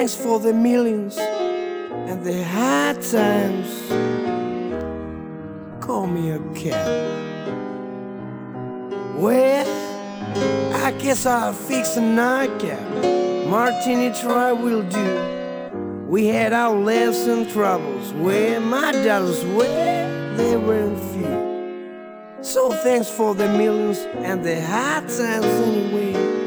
thanks for the millions and the hard times. Call me a cat. Well, I guess I'll fix a nightcap. Martini try will do. We had our laughs and troubles. Where my dollars were, they weren't few. So thanks for the millions and the hard times anyway.